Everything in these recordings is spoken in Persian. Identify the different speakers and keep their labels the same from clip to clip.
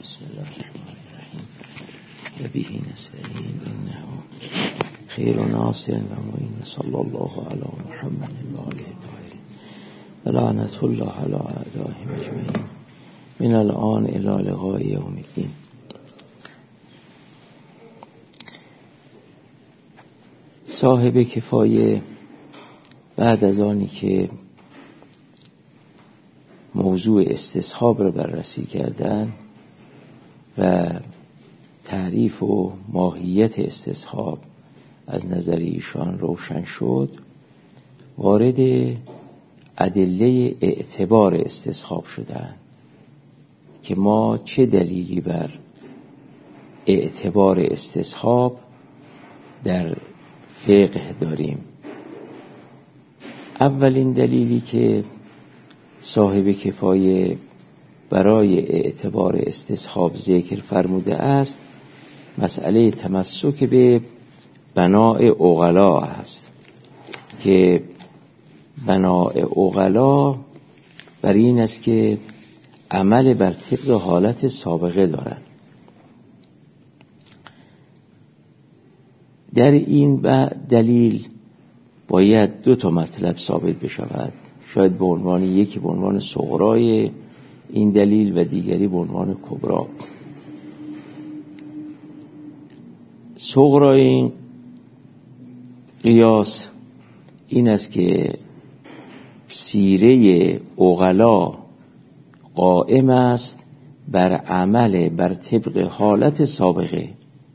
Speaker 1: بسم الله الرحمن الرحیم و به نستعین انه خیر ناصر و معین صلی الله علی محمد و آله الطاهرین و لعنت الله علی اعدائهم اجمعین من الان الی لقاء یوم الدین. صاحب کفایه بعد از آنی که موضوع استصحاب را بررسی کردن و تعریف و ماهیت استصحاب از نظر ایشان روشن شد، وارد ادله اعتبار استصحاب شدند که ما چه دلیلی بر اعتبار استصحاب در فقه داریم. اولین دلیلی که صاحب کفایه برای اعتبار استصحاب ذکر فرموده است مسئله تمسک به بناء عقلا است که بناء عقلا بر این است که عمل بر طبق حالت سابقه دارند. در این دلیل باید دو تا مطلب ثابت بشود، شاید به عنوان یکی به عنوان صغرای این دلیل و دیگری به عنوان کبرا. صغرای این قیاس این است که سیره عقلا قائم است بر عمل بر طبق حالت سابقه.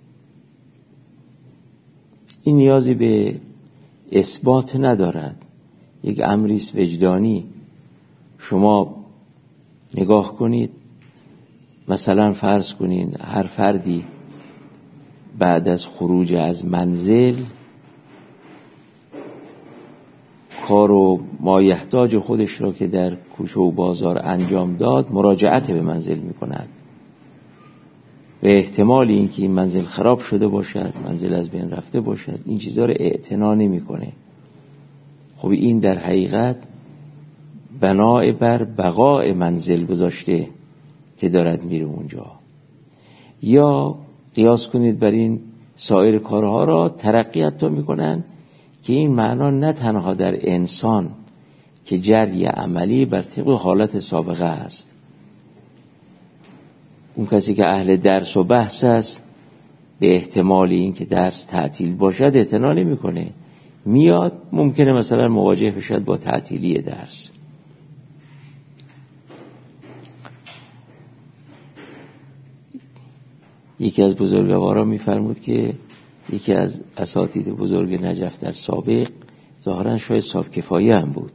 Speaker 1: این نیازی به اثبات ندارد، یک امریست وجدانی. شما نگاه کنید، مثلا فرض کنید هر فردی بعد از خروج از منزل کار و مایحتاج خودش را که در کوچه و بازار انجام داد مراجعت به منزل می کند. به احتمال اینکه این منزل خراب شده باشد، منزل از بین رفته باشد، این چیزها رو اعتنا نمی کنه. خب این در حقیقت بنای بر بقای منزل گذاشته که دارد میره اونجا. یا قیاس کنید بر این سایر کارها را ترقی حتی میکنن که این معنا نه تنها در انسان که جری عملی بر طبق حالت سابقه است. اون کسی که اهل درس و بحث است به احتمال این که درس تعطیل باشد اعتنا نمیکنه، میاد ممکنه مثلا مواجه بشد با تعطیلی درس. یکی از بزرگواران میفرمود که یکی از اساتید بزرگ نجف در سابق ظاهرا شاید صاحب کفایه هم بود،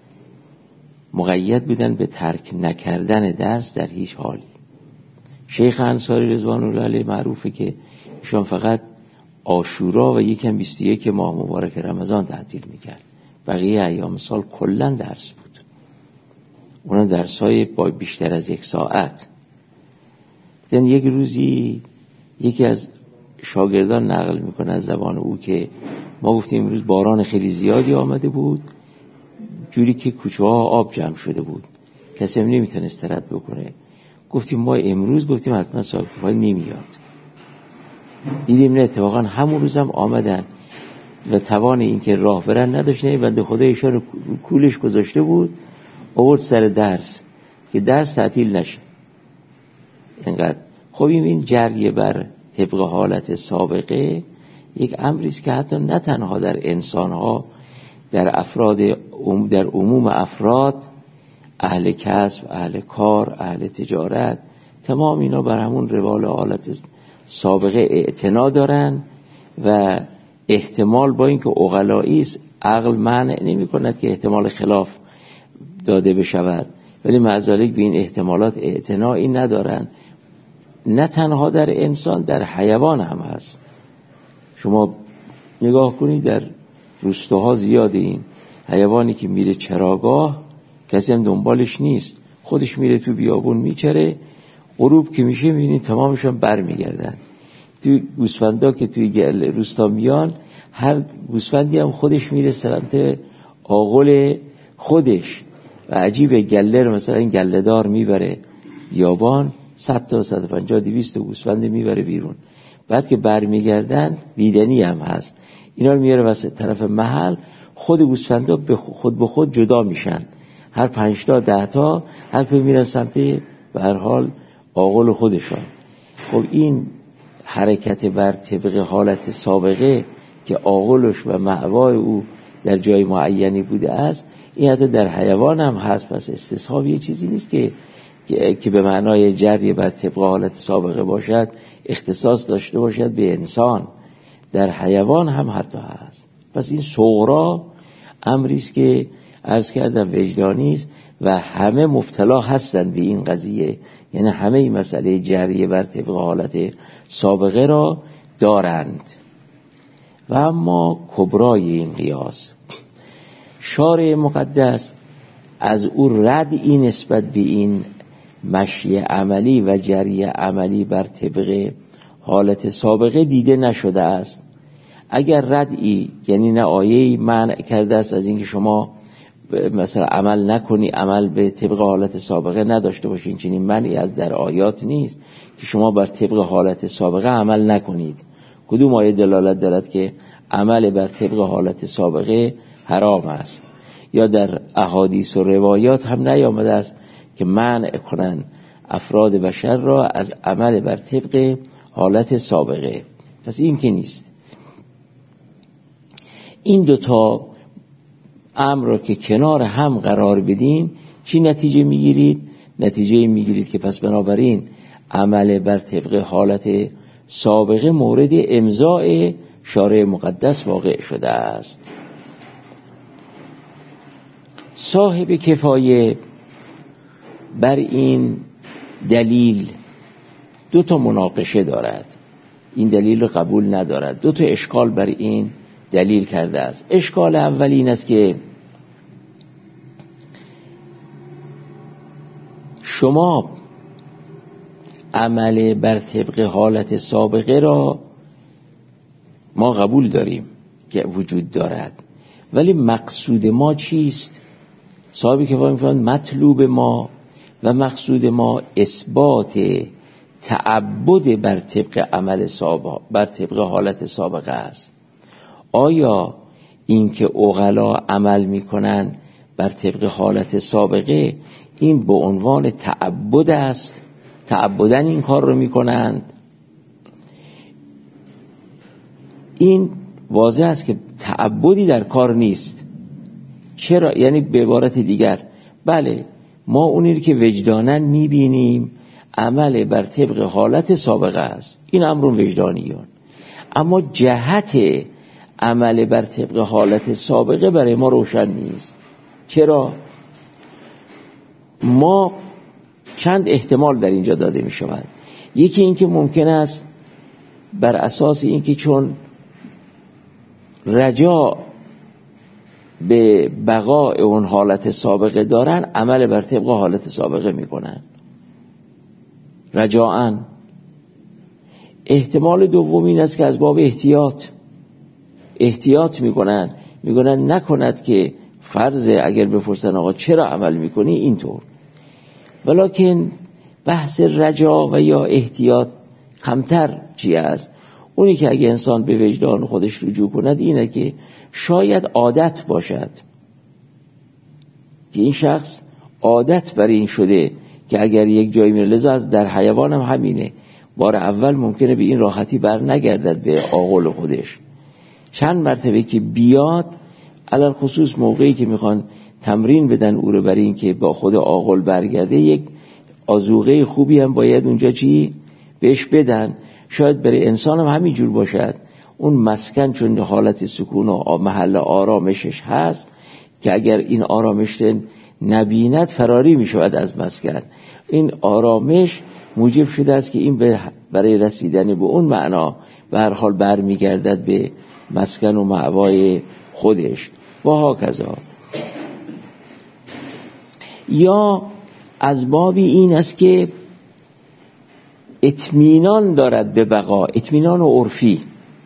Speaker 1: مقید بودن به ترک نکردن درس در هیچ حالی. شیخ انصاری رضوان الله علیه معروفه که ایشان فقط عاشورا و یکم 21 ماه مبارک رمضان تعطیل میکرد، بقیه ایام سال کلا درس بود. اونا درسای با بیشتر از 1 ساعت. دیدن یک روزی یکی از شاگردان نقل میکنه از زبان او که ما گفتیم امروز باران خیلی زیادی آمده بود، جوری که کوچه ها آب جمع شده بود، کسی هم نمیتونست رد بکنه. گفتیم ما امروز گفتیم حتما صاحب کفایه نمیاد. دیدیم نه، اتفاقا همون روز هم آمدن و توان این که راه برن نداشت. نه بنده خدا ایشان رو کولش گذاشته بود، آورد سر درس که درس تعطیل نشه. اینقدر خب این جریه بر طبق حالت سابقه یک امریست که حتی نه تنها در انسانها، در افراد، در عموم افراد، اهل کسب، اهل کار، اهل تجارت، تمام اینا بر همون روال حالت سابقه اعتنا دارن و احتمال با اینکه عقلایی است عقل منع نمی کند که احتمال خلاف داده بشود، ولی مع ذلک به این احتمالات اعتنایی ندارن. نه تنها در انسان، در حیوان هم هست. شما نگاه کنید در روستاها زیاده این حیوانی که میره چراگاه کسی هم دنبالش نیست، خودش میره تو بیابون میچره، غروب که میشه میبینید تمامشون بر میگردن. توی گوسفندا که توی روستا میان، هر گوسفندی هم خودش میره سمت آغل خودش و عجیب گله رو مثلا این گله دار میبره بیابان، 100 تا 150 200 گوسفند میبره بیرون. بعد که برمیگردن دیدنی هم هست، اینا رو میاره وسط طرف محل، خود گوسفندا خود به خود جدا میشن، هر 5 تا 10 تا هر کدوم میرن سمت به هر حال آغل خودشان. خب این حرکت بر طبق حالت سابقه که آغلش و مأوای او در جای معینی بوده است، این حتی در حیوان هم هست. پس استصحاب یه چیزی نیست که به معنای جری بر طبق حالت سابقه باشد، اختصاص داشته باشد به انسان، در حیوان هم حتی هست. پس این صغرا امری است که عرض کردم وجدانی است و همه مبتلا هستند به این قضیه، یعنی همه این مسئله جریه بر طبق حالت سابقه را دارند. و اما کبرای این قیاس، شارع مقدس از او ردی نسبت به این مشی عملی و جری عملی بر طبق حالت سابقه دیده نشده است. اگر ردی، یعنی نه آیه‌ای منع کرده است از اینکه شما مثلا عمل نکنی، عمل به طبق حالت سابقه نداشته باشین، چنین منعی از در آیات نیست که شما بر طبق حالت سابقه عمل نکنید. کدوم آیه دلالت دارد که عمل بر طبق حالت سابقه حرام است؟ یا در احادیث و روایات هم نیامده است که منع کنن افراد بشر را از عمل بر طبق حالت سابقه. پس این که نیست. این دوتا امر را که کنار هم قرار بدین، چی نتیجه میگیرید؟ نتیجه میگیرید که پس بنابراین عمل بر طبق حالت سابقه مورد امضاء شارع مقدس واقع شده است. صاحب کفایه بر این دلیل دو تا مناقشه دارد، این دلیل رو قبول ندارد، دو تا اشکال بر این دلیل کرده است. اشکال اول این است که شما عمل بر طبق حالت سابقه را ما قبول داریم که وجود دارد، ولی مقصود ما چیست؟ صاحب کفایه می‌فرمایند مطلوب ما و مقصود ما اثبات تعبد بر طبق عمل سابقه، بر طبق حالت سابقه است. آیا اینکه عقلا عمل میکنن بر طبق حالت سابقه این به عنوان تعبد است؟ تعبدن این کار رو میکنند؟ این واضح است که تعبدی در کار نیست. چرا؟ یعنی به عبارت دیگر، بله ما اونی که وجدانن میبینیم عمل بر طبق حالت سابقه است، این امرون وجدانیون، اما جهت عمل بر طبق حالت سابقه برای ما روشن نیست. چرا؟ ما چند احتمال در اینجا داده می شود. یکی این که ممکن است بر اساس این که چون رجا به بقاء اون حالت سابقه دارن عمل بر طبق حالت سابقه می کنن رجاءً. احتمال دوم این است که از باب احتیاط میکنن نکند که فرض اگر بپرسن آقا چرا عمل میکنی اینطور، ولیکن بحث رجا و یا احتیاط کمتر چی است؟ اونی که اگه انسان به وجدان خودش رجوع کند اینه که شاید عادت باشد که این شخص عادت بر این شده که اگر یک جایی میره، لذا از در حیوان هم همینه، بار اول ممکنه به این راحتی بر نگردد به آغل خودش، چند مرتبه که بیاد، علل خصوص موقعی که میخوان تمرین بدن او رو برای این که با خود آغل برگرده، یک آذوقه خوبی هم باید اونجا چی بهش بدن. شاید برای انسان هم همین جور باشد، اون مسکن چون حالت سکون و محل آرامشش هست که اگر این آرامش نبیند فراری میشود از مسکن. این آرامش موجب شده است که این برای رسیدن به اون معنا به هر حال برمیگردد به مسکن و مأوای خودش و هاکذا. یا از بابی این است که اطمینان دارد به بقا، اطمینان و عرفی.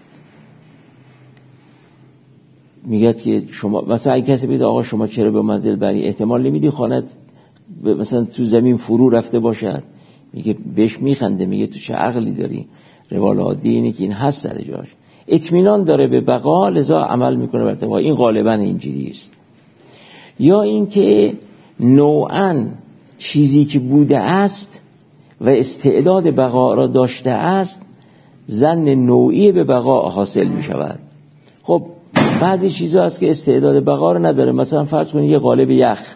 Speaker 1: میگه که شما مثلا اگه کسی بگه آقا شما چرا به منزل بری احتمال نمیدی خانت مثلا تو زمین فرو رفته باشد، میگه بهش میخنده، میگه تو چه عقلی داری؟ روال عادی اینه که این هست سر جاش، اطمینان داره به بقا، لذا عمل میکنه بر طبق این. غالبا اینجوری است. یا اینکه نوعاً چیزی که بوده است و استعداد بقا را داشته است، ظن نوعی به بقا حاصل می شود. خب بعضی چیزا هست که استعداد بقا را نداره. مثلا فرض کنید یه قالب یخ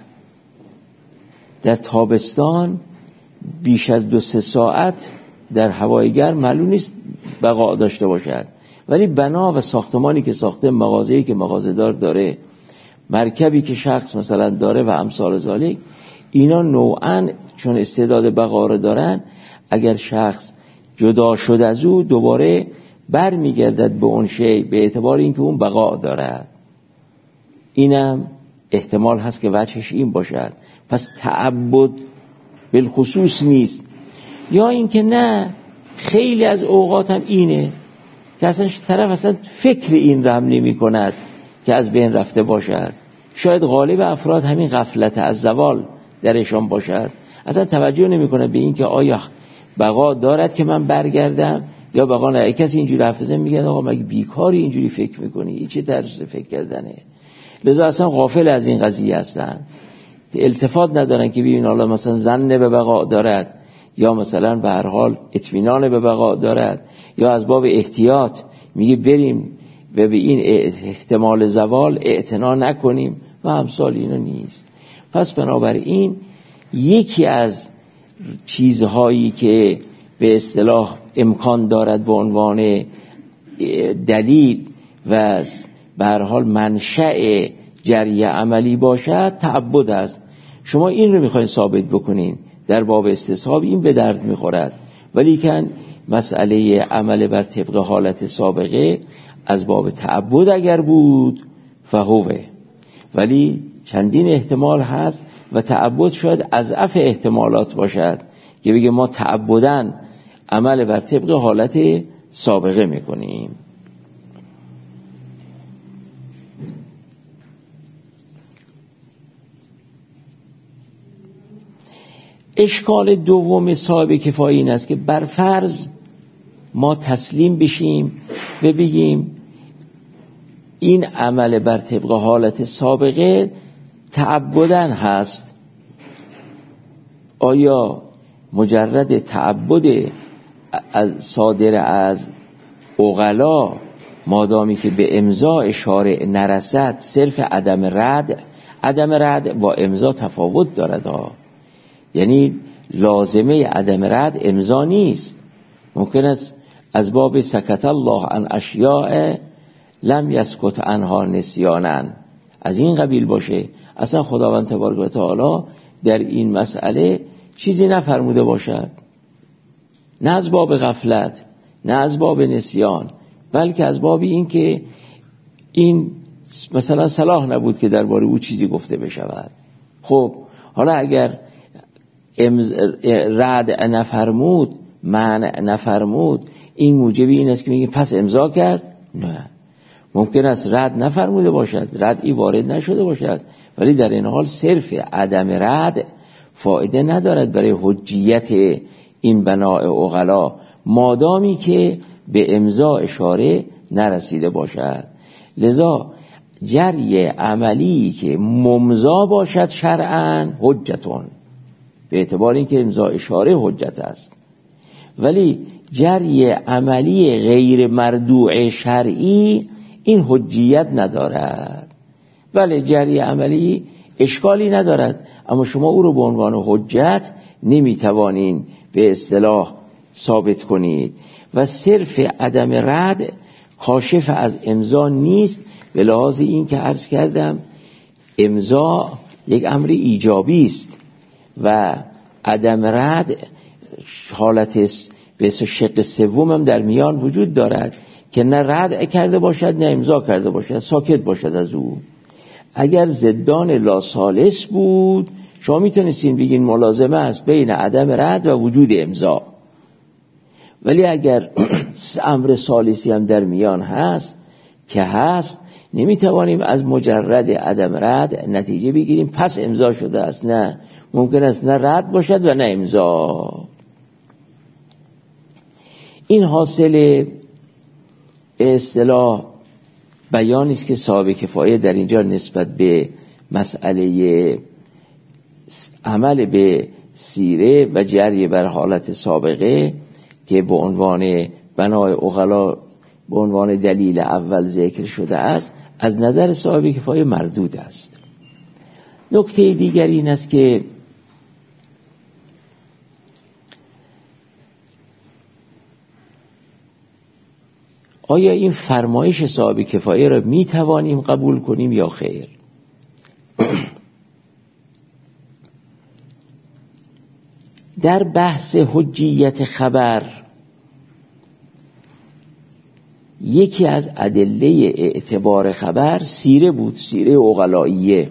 Speaker 1: در تابستان بیش از 2-3 ساعت در هوای گرم معلوم نیست بقا داشته باشد، ولی بنا و ساختمانی که ساخته، مغازه‌ای که مغازه‌دار داره، مرکبی که شخص مثلا داره و امثال ذالک، اینا نوعاً چون استعداد بقا را دارن، اگر شخص جدا شد از او دوباره بر میگردد به اون شی به اعتبار اینکه اون بقا دارد. اینم احتمال هست که وجهش این باشد. پس تعبد بالخصوص نیست. یا اینکه نه، خیلی از اوقات هم اینه که اصلا طرف اصلا فکر این رو هم نمی کند که از بین رفته باشد. شاید غالب افراد همین غفلت از زوال درشان باشد، اصلا توجه نمی کند به این که آیا بقا دارد که من برگردم یا بقا نه. کسی اینجوری حافظه میگه آقا مگه بیکاری اینجوری فکر میکنی؟ این چه طرز فکر کردنه؟ لذا اصلا غافل از این قضیه هستن، التفات ندارن که ببین حالا مثلا ظن به بقا دارد یا مثلا به هر حال اطمینان به بقا دارد، یا از باب احتیاط میگه بریم و به این احتمال زوال اعتنا نکنیم و امثال اینا نیست. پس بنابراین یکی از چیزهایی که به اصطلاح امکان دارد به عنوان دلیل و به هر حال منشأ جریه عملی باشد تعبد است. شما این رو میخواین ثابت بکنین در باب استصحاب، این به درد میخورد، ولی کن مسئله عمل بر طبق حالت سابقه از باب تعبد اگر بود فهوه، ولی چندین احتمال هست و تعبد شاید اضعف احتمالات باشد که بگه ما تعبداً عمل بر طبق حالت سابقه میکنیم. اشکال دوم صاحب کفایه این است که بر فرض ما تسلیم بشیم و بگیم این عمل بر طبق حالت سابقه تعبداً هست. آیا مجرد تعبد از صادر از عقلا مادامی که به امضاء شارع نرسد صرف عدم رد با امضا تفاوت دارد ها. یعنی لازمه عدم رد امضا نیست. ممکن است از باب سکت الله عن اشیاء لم یسکت عنها نسیانا از این قبیل باشه، اصلا خداوند تبارک و تعالی در این مسئله چیزی نفرموده باشد، نه از باب غفلت نه از باب نسیان، بلکه از باب این که این مثلا صلاح نبود که درباره او چیزی گفته بشود. خب حالا اگر رد نفرمود، منع نفرمود، این موجب این است که میگیم پس امضا کرد؟ نه، ممکن است رد نفرموده باشد، ردی وارد نشده باشد، ولی در این حال صرف عدم رد فایده ندارد برای حجیت این بناء عقلا مادامی که به امضا اشاره نرسیده باشد. لذا جری عملی که ممضا باشد شرعاً حجتون، به اعتبار اینکه امضا اشاره حجت است، ولی جری عملی غیر مردوع شرعی این حجیت ندارد. بله جری عملی اشکالی ندارد، اما شما او رو به عنوان حجت نمیتوانین به اصطلاح ثابت کنید و صرف عدم رد کاشف از امضا نیست، به لحاظ این که عرض کردم امضا یک امر ایجابی است و عدم رد حالت به شق سوم هم در میان وجود دارد که نه رد کرده باشد نه امضا کرده باشد، ساکت باشد از او. اگر زدان لا ثالث بود شما میتونستین بگین ملازمه است بین عدم رد و وجود امضا، ولی اگر امر ثالثی هم در میان هست که هست، نمیتوانیم از مجرد عدم رد نتیجه بگیریم پس امضا شده است. نه، ممکن است نه رد باشد و نه امضا. این حاصل به اصطلاح بیانی است که صاحب کفایه در اینجا نسبت به مسئله عمل به سیره و جری بر حالت سابقه که به عنوان بنای عقلا به عنوان دلیل اول ذکر شده است، از نظر صاحب کفایه مردود است. نکته دیگر این است که آیا این فرمایش صاحب کفایه را می توانیم قبول کنیم یا خیر؟ در بحث حجیت خبر یکی از ادله اعتبار خبر سیره بود، سیره عقلائیه.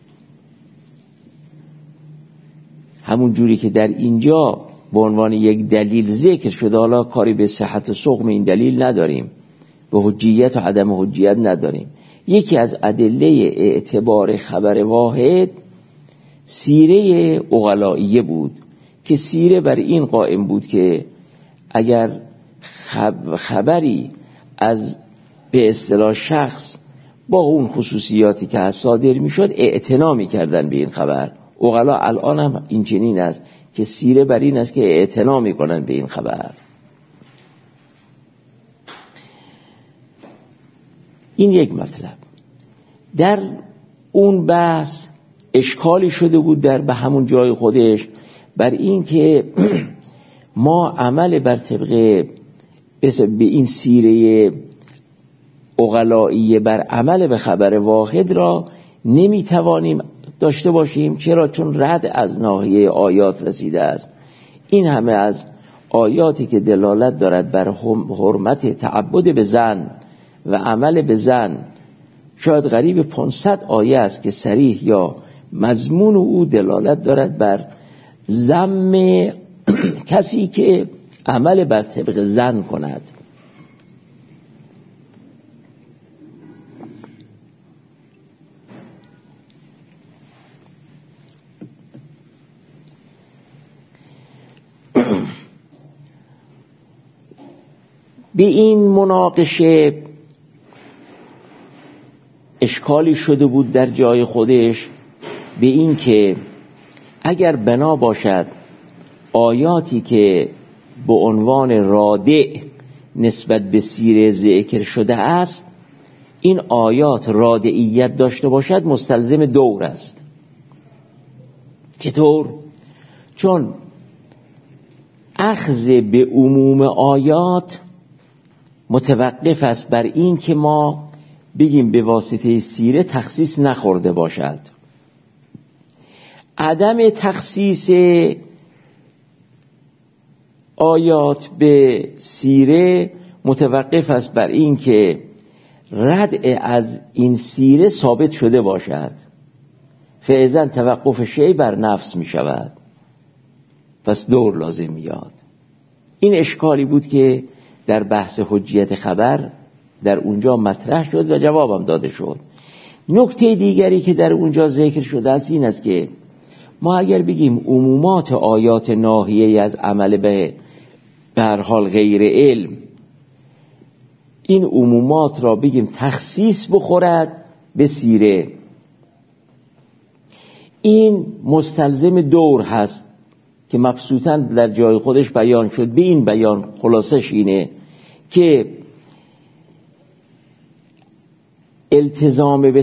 Speaker 1: همون جوری که در اینجا به عنوان یک دلیل ذکر شده، حالا کاری به صحت و سقم این دلیل نداریم، به حجیت و عدم حجیت نداریم. یکی از ادله اعتبار خبر واحد سیره عقلائیه بود که سیره بر این قائم بود که اگر خبری از به اصطلاح شخص با اون خصوصیاتی که صادر میشد اعتنا می‌کردن به این خبر. عقلا الان هم این چنین است که سیره بر این است که اعتنا می‌کنن به این خبر. این یک مطلب. در اون بحث اشکالی شده بود در به همون جای خودش بر این که ما عمل بر طبق به این سیره عقلائیه بر عمل به خبر واحد را نمیتوانیم داشته باشیم. چرا؟ چون رد از ناحیه آیات رسیده است. این همه از آیاتی که دلالت دارد بر حرمت تعبد به زن و عمل به زن، شاید قریب 500 آیه است که صریح یا مضمون او دلالت دارد بر ذم کسی که عمل بر طبق زن کند. به این مناقشه اشکالی شده بود در جای خودش، به این که اگر بنا باشد آیاتی که به عنوان رادع نسبت به سیره ذکر شده است، این آیات رادعیت داشته باشد، مستلزم دور است. چطور؟ چون اخذ به عموم آیات متوقف است بر این که ما بگیم به واسطه سیره تخصیص نخورده باشد. عدم تخصیص آیات به سیره متوقف است بر این که ردع از این سیره ثابت شده باشد. فعضاً توقف شیء بر نفس می شود، پس دور لازم میاد. این اشکالی بود که در بحث حجیت خبر در اونجا مطرح شد و جوابم داده شد. نکته دیگری که در اونجا ذکر شده است این است که ما اگر بگیم عمومات آیات ناهیه از عمل به هر حال غیر علم، این عمومات را بگیم تخصیص بخورد به سیره، این مستلزم دور هست که مبسوطاً در جای خودش بیان شد. به این بیان خلاصش اینه که التزام به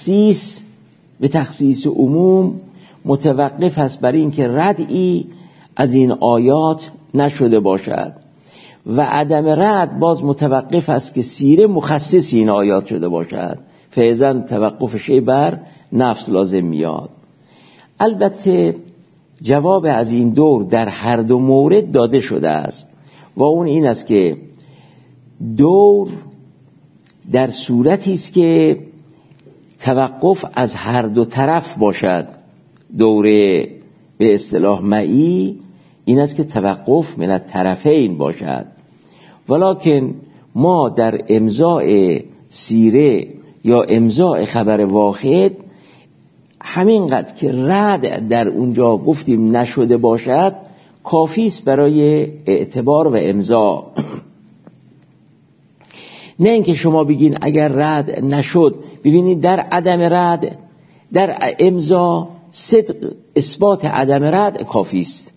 Speaker 1: تخصیص عموم متوقف است بر این که ردعی از این آیات نشده باشد و عدم رد باز متوقف است که سیره مخصص این آیات شده باشد. فعضاً توقف شیء بر نفس لازم میاد. البته جواب از این دور در هر دو مورد داده شده است و اون این است که دور در صورتی است که توقف از هر دو طرف باشد. دوره به اصطلاح معی این است که توقف من الطرفین باشد، ولکن ما در امضاء سیره یا امضاء خبر واحد همینقدر که رد در اونجا گفتیم نشده باشد کافی است برای اعتبار و امضاء. نه اینکه شما بگین اگر رد نشد. ببینید در عدم رد، در امضا صدق اثبات عدم رد کافی است.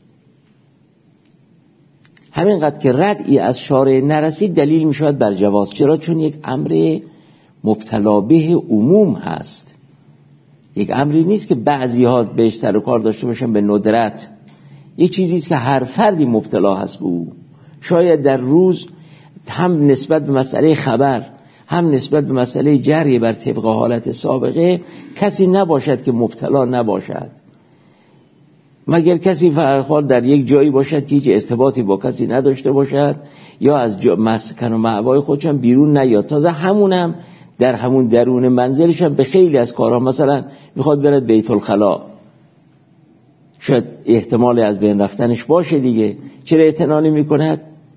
Speaker 1: همینقدر که ردی از شارع نرسید دلیل می شود بر جواز. چرا؟ چون یک امر مبتلا به عموم هست، یک امری نیست که بعضی ها بهش سر و کار داشته باشن به ندرت. یک چیزی است که هر فردی مبتلا هست به او. شاید در روز هم نسبت به مسئله خبر، هم نسبت به مسئله جری بر طبق حالت سابقه کسی نباشد که مبتلا نباشد، مگر کسی فرخوار در یک جایی باشد که هیچ ارتباطی با کسی نداشته باشد یا از مسکن و مأوای خودشم بیرون نیاد. تازه همونم در همون درون منزلش هم به خیلی از کارها، مثلا میخواد برد بیت الخلا، شاید احتمال از بین رفتنش باشه دیگه، چرا اعتنا نمی‌کند؟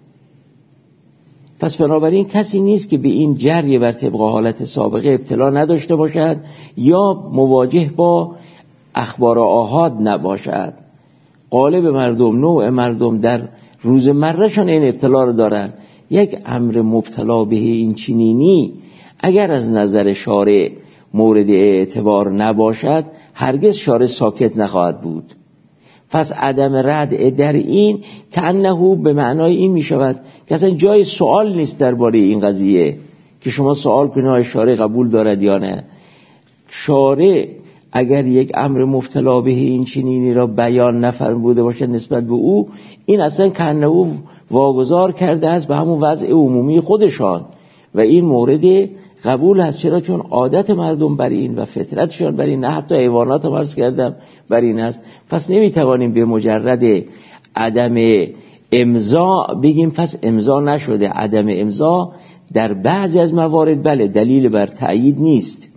Speaker 1: پس بنابراین کسی نیست که به این جری بر طبق حالت سابقه ابتلا نداشته باشد یا مواجه با اخبار آحاد نباشد. غالب مردم، نوع مردم در روزمرهشان این ابتلا رو دارن. یک امر مبتلا به این چنینی اگر از نظر شارع مورد اعتبار نباشد هرگز شارع ساکت نخواهد بود. پس عدم رد در این که انه به معنای این می شود که اصلا جای سوال نیست درباره این قضیه که شما سوال کنید شارع قبول دارد یا نه. شارع اگر یک امر مبتلا به این چنینی را بیان نفرموده باشد نسبت به او، این اصلا که انه واگذار کرده است به همون وضع عمومی خودشان و این مورد قبول هست. چرا؟ چون عادت مردم بر این و فطرتشان بر این، نه حتی حیوانات هم عرض کردم بر این است. پس نمیتوانیم به مجرد عدم امضا بگیم پس امضا نشده. عدم امضا در بعضی از موارد بله دلیل بر تأیید نیست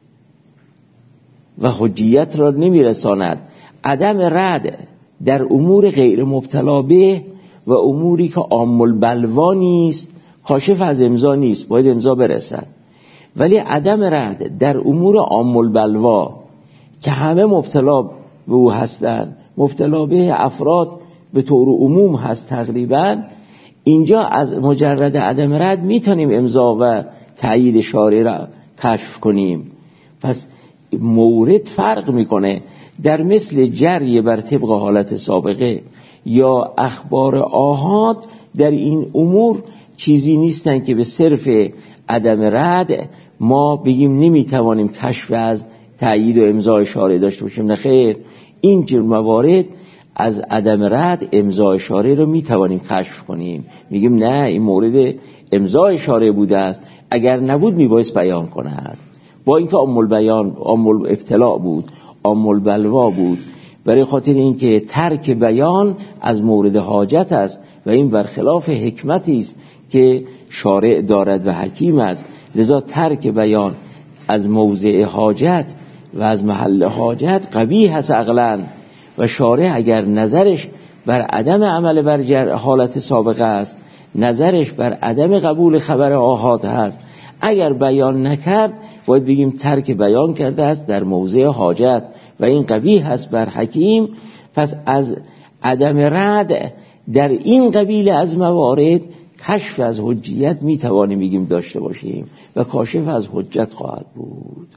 Speaker 1: و حجیت را نمیرساند. عدم رد در امور غیر مبتلا به و اموری که عام البلوا نیست کاشف از امضا نیست، باید امضا برسد. ولی عدم رد در امور عام البلوا که همه مبتلا به او هستند، مبتلا به افراد به طور عموم هست تقریبا، اینجا از مجرد عدم رد میتونیم امضا و تأیید شارع را کشف کنیم. پس مورد فرق میکنه. در مثل جری بر طبق حالت سابقه یا اخبار آحاد در این امور چیزی نیستن که به صرف عدم رد ما بگیم نمیتوانیم کشف از تأیید و امضای شارع داشته باشیم. نه خیر، این جور موارد از عدم رد امضای شارع رو میتوانیم کشف کنیم. میگیم نه این مورد امضای شارع بوده است، اگر نبود میبایست بیان کند. با اینکه عام البیان، عام الابتلاء بود، عام البلوا بود، برای خاطر اینکه ترک بیان از مورد حاجت است و این برخلاف حکمتی است که شارع دارد و حکیم است. لذا ترک بیان از موضع حاجت و از محل حاجت قبیح است عقلاً و شارع اگر نظرش بر عدم عمل بر حالت سابقه است، نظرش بر عدم قبول خبر آحاد هست، اگر بیان نکرد باید بگیم ترک بیان کرده است در موضع حاجت و این قبیح است بر حکیم. پس از عدم رد در این قبیل از موارد کشف از حجیت میتوانیم بگیم داشته باشیم و کاشف از حجت خواهد بود.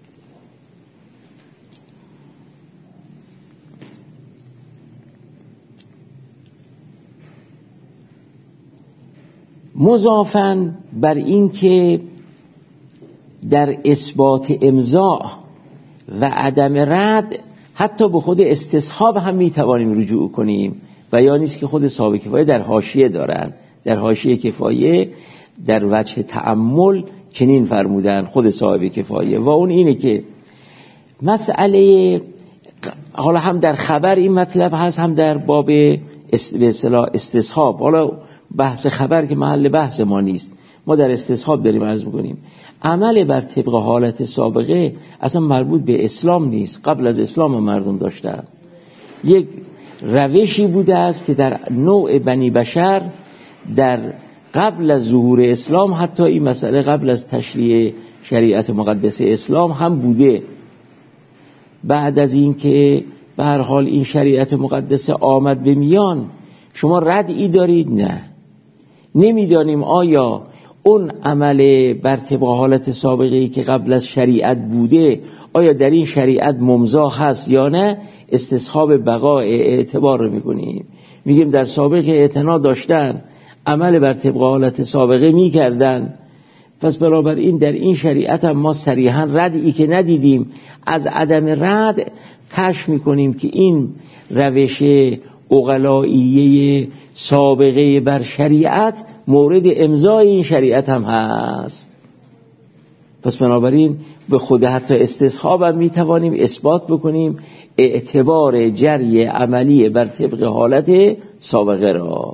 Speaker 1: مضافاً بر این که در اثبات امضا و عدم رد حتی به خود استصحاب هم میتوانیم رجوع کنیم. بیانی است که خود صاحب کفایه در حاشیه دارن، در حاشیه کفایه در وجه تأمل چنین فرمودن خود صاحب کفایه، و اون اینه که مسئله حالا هم در خبر این مطلب هست هم در باب به اصطلاح استصحاب. حالا بحث خبر که محل بحث ما نیست، ما در استصحاب داریم عرض می‌کنیم. عمل بر طبق حالت سابقه اصلا مربوط به اسلام نیست، قبل از اسلام مردم داشتن. یک روشی بوده است که در نوع بنی بشر در قبل از ظهور اسلام، حتی این مسئله قبل از تشریع شریعت مقدس اسلام هم بوده. بعد از این که به هر حال این شریعت مقدس آمد به میان، شما ردعی دارید؟ نه. نمیدانیم آیا اون عمل بر طبق حالت سابقه‌ای که قبل از شریعت بوده آیا در این شریعت ممضا هست یا نه، استصحاب بقاء اعتبار رو میکنیم. میگیم در سابق اعتنا داشتن، عمل بر طبق حالت سابقه میکردن، پس بنابراین در این شریعت هم ما صریحا ردی که ندیدیم، از عدم رد کشف میکنیم که این روش عقلائیه سابقه بر شریعت مورد امضای این شریعت هم هست. پس بنابراین به خود حتی استصحاب هم میتوانیم اثبات بکنیم اعتبار جری عملی بر طبق حالت سابقه را.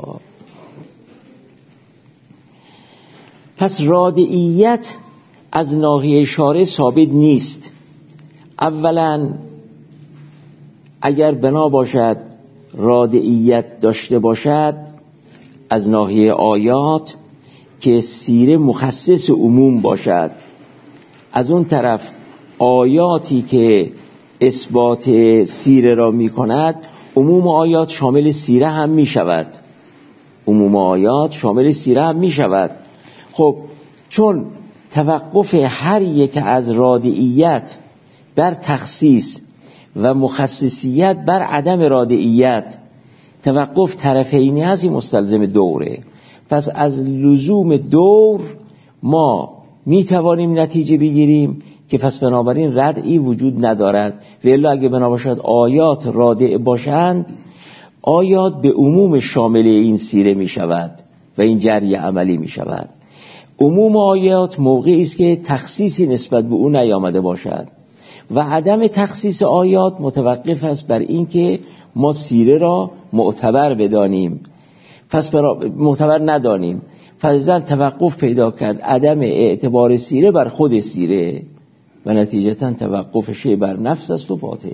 Speaker 1: پس رادعیت از ناحیه شارع ثابت نیست. اولا اگر بنا باشد رادعیت داشته باشد از ناحیه آیات که سیره مخصص عموم باشد، از اون طرف آیاتی که اثبات سیره را می کند عموم آیات شامل سیره هم می شود. عموم آیات شامل سیره هم می شود. خب چون توقف هر یک از رادعیت بر تخصیص و مخصصیت بر عدم رادعیت توقف طرفینی هست، این مستلزم دوره. پس از لزوم دور ما می توانیم نتیجه بگیریم که پس بنابراین ردعی وجود ندارد. و الا اگه بنا باشد آیات رادع باشند، آیات به عموم شامل این سیره می شود و این جری عملی می شود. عموم آیات موقعی است که تخصیصی نسبت به اون نیامده باشد و عدم تخصیص آیات متوقف است بر این که ما سیره را معتبر بدانیم، پس معتبر ندانیم. فضل توقف پیدا کرد عدم اعتبار سیره بر خود سیره و نتیجتا توقف شی بر نفس است و باطل.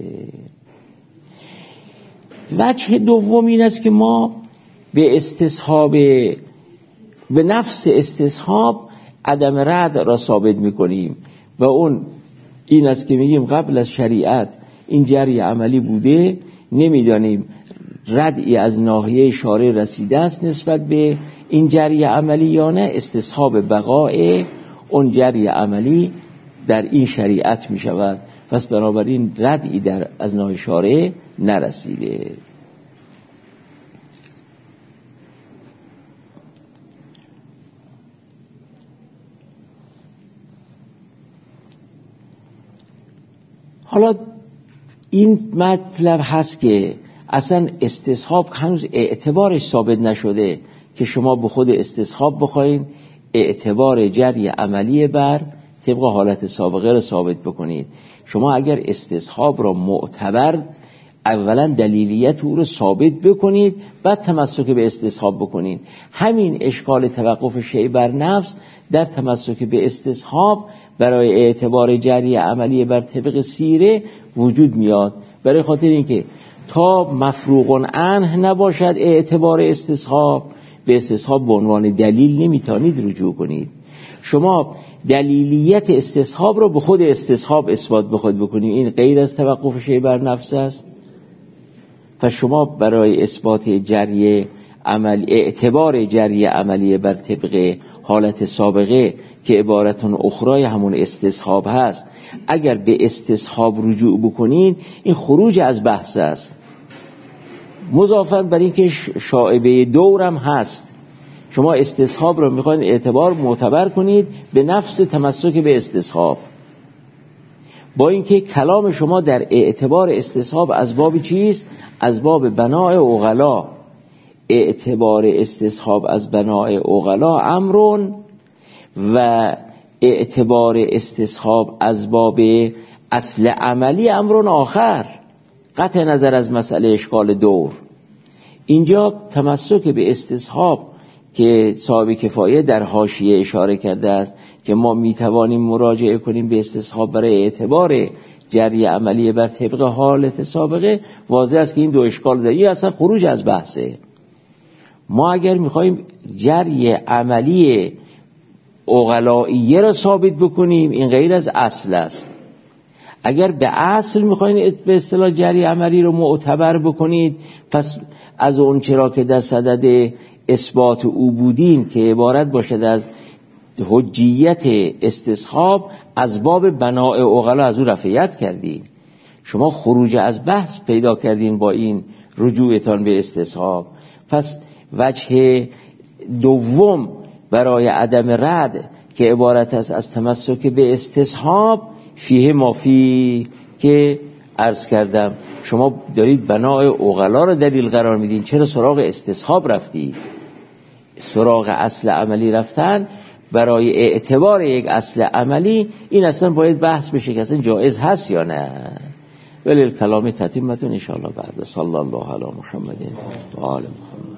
Speaker 1: وجه دوم این است که ما به استصحاب، به نفس استصحاب عدم رد را ثابت میکنیم و اون این است که میگیم قبل از شریعت این جری عملی بوده، نمیدانیم ردی از ناحیه شارع رسیده است نسبت به این جری عملی یا نه، استصحاب بقاء اون جری عملی در این شریعت می شود. پس بنابراین ردی در از ناحیه شارع نرسیده. حالا این مطلب هست که اصلا استصحاب هنوز اعتبارش ثابت نشده که شما به خود استصحاب بخواین اعتبار جری عملی بر طبق حالت سابقه را ثابت بکنید. شما اگر استصحاب را معتبر، اولا دلیلیت او را ثابت بکنید، بعد تمسک به استصحاب بکنید. همین اشکال توقف شیء بر نفس در تمسک به استصحاب برای اعتبار جری عملی بر طبق سیره وجود میاد، برای خاطر اینکه تا مفروغ عنه نباشد اعتبار استصحاب، به استصحاب به عنوان دلیل نمیتونید رجوع کنید. شما دلیلیت استصحاب رو به خود استصحاب اثبات به خود بکنید، این غیر از توقف شیء بر نفس است. پس شما برای اثبات جری عمل، اعتبار جری عملی بر طبق حالت سابقه که عبارتون اخرای همون استصحاب هست، اگر به استصحاب رجوع بکنید این خروج از بحث است، مضافاً بر این که شائبه دورم هست. شما استصحاب رو میخواین اعتبار معتبر کنید به نفس تمسک به استصحاب، با اینکه کلام شما در اعتبار استصحاب از باب چیست؟ از باب بناء عقلا. اعتبار استصحاب از بناء عقلا امرون و اعتبار استصحاب از باب اصل عملی امرون آخر، قطع نظر از مسئله اشکال دور. اینجا تمسک به استصحاب که صاحب کفایه در حاشیه اشاره کرده است که ما میتوانیم مراجعه کنیم به استصحاب برای اعتبار جری عملی بر طبق حالت سابقه، واضح است که این دو اشکال داری اصلا خروج از بحثه. ما اگر میخوایم جری عملی عقلائیه را ثابت بکنیم این غیر از اصل است. اگر به اصل میخواین به اصطلاح جری عملی رو معتبر بکنید، پس از اون چرا که در صدد اثبات او بودین که عبارت باشد از حجیت استصحاب از باب بناء عقلا از او رفعیت کردین. شما خروج از بحث پیدا کردین با این رجوعتان به استصحاب. پس وجه دوم برای عدم رد که عبارت است از تمسک به استصحاب، فیه مافی که عرض کردم شما دارید بناء عقلا رو دلیل قرار میدین، چرا سراغ استصحاب رفتید؟ سراغ اصل عملی رفتن برای اعتبار یک اصل عملی این اصلا باید بحث بشه که اصلا جایز هست یا نه. ولی کلام تتیمتون ان شاء الله بعد. صلی الله علی محمد و آل محمد.